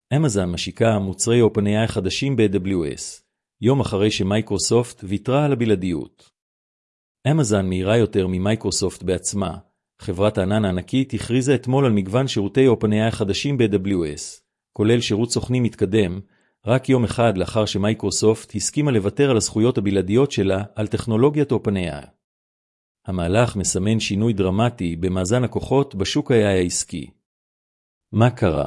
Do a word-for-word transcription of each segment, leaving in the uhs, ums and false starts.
אמזון משיקה מוצרי OpenAI חדשים ב-איי דאבליו אס, יום אחרי שמייקרוסופט ויתרה על הבלעדיות. אמזון מהירה יותר ממייקרוסופט בעצמה. חברת הענן הענקית הכריזה אתמול על מגוון שירותי OpenAI חדשים ב-איי דאבליו אס, כולל שירות סוכנים מתקדם, רק יום אחד לאחר שמייקרוסופט הסכימה לוותר על הזכויות הבלעדיות שלה על טכנולוגיית OpenAI. המהלך מסמן שינוי דרמטי במאזן הכוחות בשוק ה-איי איי העסקי. מה קרה?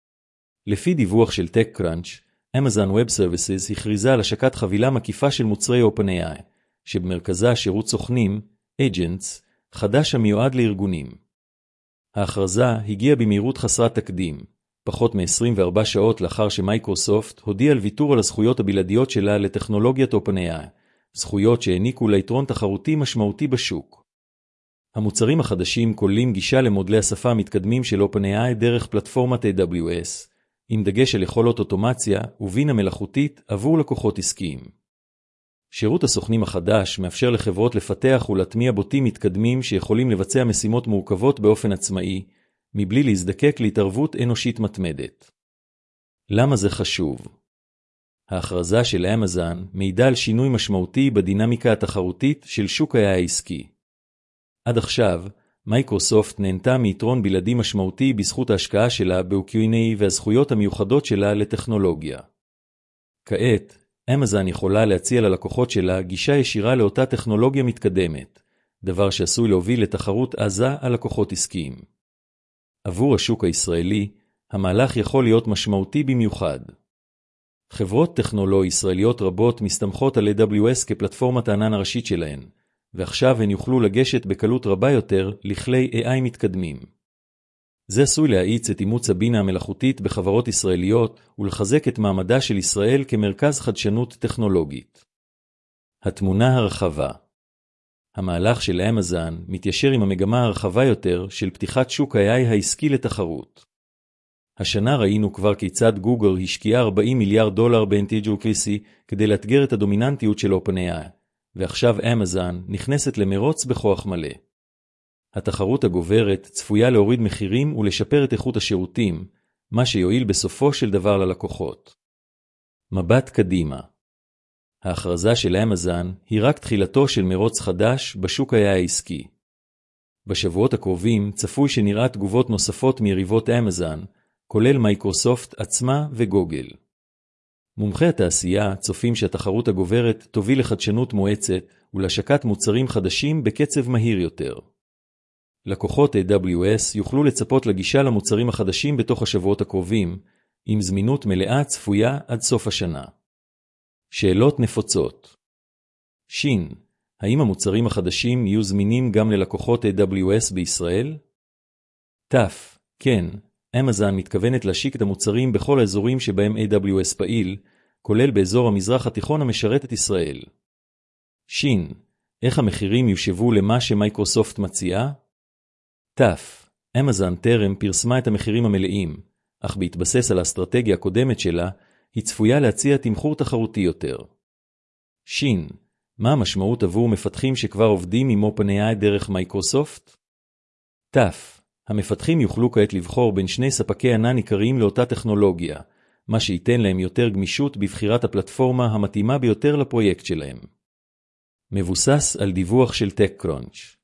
לפי דיווח של TechCrunch, Amazon Web Services הכריזה על השקת חבילה מקיפה של מוצרי OpenAI, שבמרכזה שירות סוכנים, Agents, חדש המיועד לארגונים. ההכרזה הגיעה במהירות חסרת תקדים, פחות מ-עשרים וארבע שעות לאחר שמייקרוסופט הודיע על ויתור על הזכויות הבלעדיות שלה לטכנולוגיית OpenAI, זכויות שהעניקו ליתרון תחרותי משמעותי בשוק. המוצרים החדשים כוללים גישה למודלי השפה המתקדמים של OpenAI דרך פלטפורמת איי דאבליו אס, עם דגש על יכולות אוטומציה ובינה מלאכותית עבור לקוחות עסקיים. שירות הסוכנים החדש מאפשר לחברות לפתח ולהטמיע בוטים מתקדמים שיכולים לבצע משימות מורכבות באופן עצמאי, מבלי להזדקק להתערבות אנושית מתמדת. למה זה חשוב? ההכרזה של אמזון מעידה על שינוי משמעותי בדינמיקה התחרותית של שוק ה-איי איי העסקי. עד עכשיו, מייקרוסופט נהנתה מיתרון בלעדי משמעותי בזכות ההשקעה שלה ב-או קיו אן איי והזכויות המיוחדות שלה לטכנולוגיה. כעת, אמזון יכולה להציע ללקוחות שלה גישה ישירה לאותה טכנולוגיה מתקדמת, דבר שעשוי להוביל לתחרות עזה על לקוחות עסקיים. עבור השוק הישראלי, המהלך יכול להיות משמעותי במיוחד. חברות טכנולוגיה ישראליות רבות מסתמכות על איי דאבליו אס כפלטפורמת הענן הראשית שלהן, ועכשיו הן יוכלו לגשת בקלות רבה יותר לכלי איי איי מתקדמים. זה עשוי להאיץ את אימוץ הבינה המלאכותית בחברות ישראליות ולחזק את מעמדה של ישראל כמרכז חדשנות טכנולוגית. התמונה הרחבה. המהלך של אמזון מתיישר עם המגמה הרחבה יותר של פתיחת שוק ה-איי איי העסקי לתחרות. השנה ראינו כבר כיצד גוגל השקיעה ארבעים מיליארד דולר באינטג'וקריסי כדי לאתגר את הדומיננטיות של OpenAI, ועכשיו אמזון נכנסת למרוץ בכוח מלא. התחרות הגוברת צפויה להוריד מחירים ולשפר את איכות השירותים, מה שיועיל בסופו של דבר ללקוחות. מבט קדימה. ההכרזה של אמזון היא רק תחילתו של מרוץ חדש בשוק ה-איי איי העסקי. בשבועות הקרובים צפוי שנראה תגובות נוספות מיריבות אמזון, כולל מייקרוסופט עצמה וגוגל. מומחי התעשייה צופים שהתחרות הגוברת תוביל לחדשנות מואצת ולהשקת מוצרים חדשים בקצב מהיר יותר. לקוחות איי דאבליו אס יוכלו לצפות לגישה למוצרים החדשים בתוך השבועות הקרובים, עם זמינות מלאה צפויה עד סוף השנה. שאלות נפוצות. שין, האם המוצרים החדשים יהיו זמינים גם ללקוחות איי דאבליו אס בישראל? תף, כן, אמזון מתכוונת להשיק את המוצרים בכל האזורים שבהם איי דאבליו אס פעיל, כולל באזור המזרח התיכון המשרת את ישראל. שין, איך המחירים יושבו למה שמייקרוסופט מציעה? תף, אמזון טרם פרסמה את המחירים המלאים, אך בהתבסס על האסטרטגיה הקודמת שלה, היא צפויה להציע תמחור תחרותי יותר. שין, מה המשמעות עבור מפתחים שכבר עובדים עם OpenAI דרך מייקרוסופט? תף, המפתחים יוכלו כעת לבחור בין שני ספקי ענן עיקריים לאותה טכנולוגיה, מה שייתן להם יותר גמישות בבחירת הפלטפורמה המתאימה ביותר לפרויקט שלהם. מבוסס על דיווח של TechCrunch.